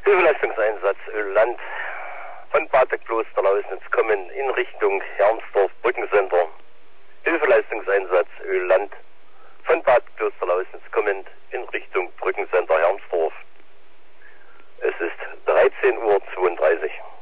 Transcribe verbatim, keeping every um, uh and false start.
Hilfeleistungseinsatz Ölland von Bad Klosterlausnitz kommen in Richtung Hermsdorf Brückencenter. Hilfeleistungseinsatz Ölland von Bad Klosterlausnitz kommend in Richtung Brückencenter Hermsdorf. Es ist dreizehn Uhr zweiunddreißig.